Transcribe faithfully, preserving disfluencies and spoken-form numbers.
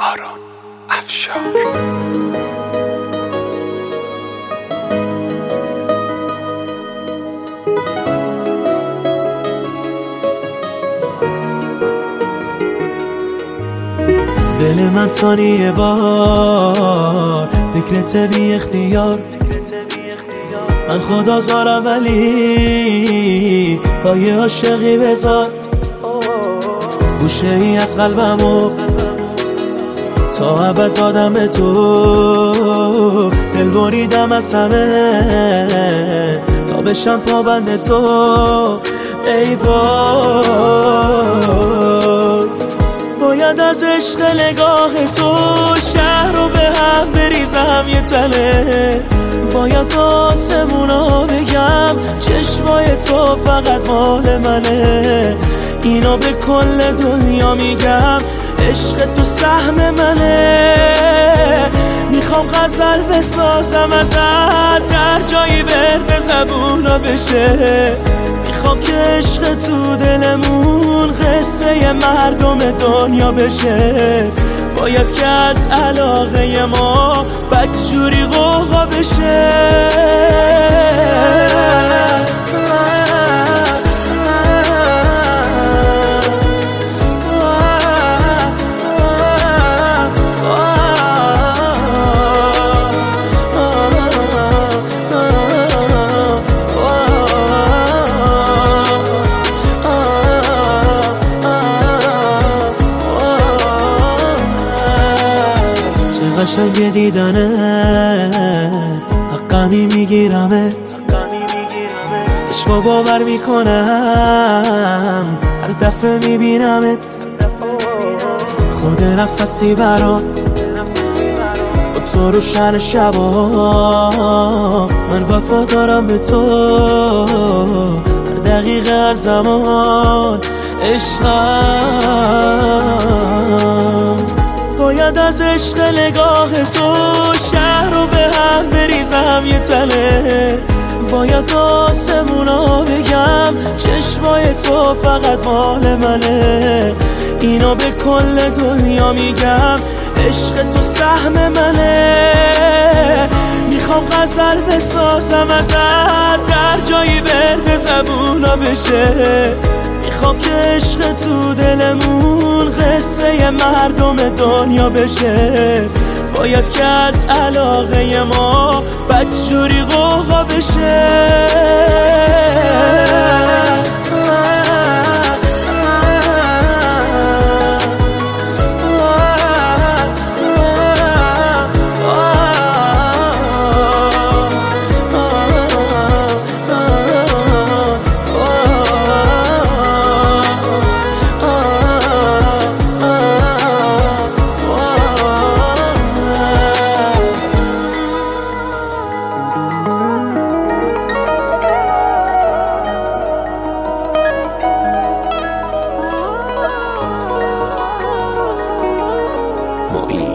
آرون افشار. دل من ثانیه بار فکرت بی اختیار، من خدا زارم ولی پای عاشقی بذار. گوشه ای از قلبمو تا ابد دادم به تو، دل بریدم از همه تا بشم پابند تو. ای وای باید از عشق نگاه تو شهر رو به هم بریزم یه تله، باید آسمونا بگم چشمای تو فقط مال منه. اینو به کل دنیا میگم عشق تو سهم منه. میخوام غزل بسازم ازت در جایی برد زبونا بشه، میخوام که عشق تو دلمون قصه مردم دنیا بشه. باید که از علاقه ما بدجوری غوغا بشه. قشنگ دیدنه حقمی میگیرمت، عشقو باور میکنم هر دفعه میبینمت. خود نفسی برات با تو روشن شبا، من وفا دارم به تو هر دقیقه هر زمان. عشقم باید از عشق نگاه تو شهر رو به هم بریزم یه تله، باید آسمونا بگم چشمای تو فقط مال منه. اینو به کل دنیا میگم عشق تو سهم منه. میخوام غزل بسازم ازت در جایی برد زبونا بشه، میخوام که عشق تو دلمون قصه مردم دنیا بشه. باید که از علاقه ما بدجوری غوغا بشه. معین